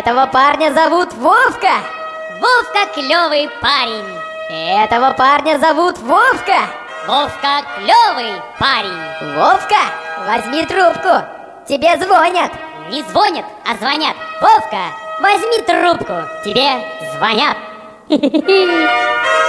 Этого парня зовут Вовка. Вовка клевый парень. Этого парня зовут Вовка. Вовка клевый парень. Вовка, возьми трубку. Тебе звонят. Не звонят, а звонят. Вовка, возьми трубку. Тебе звонят.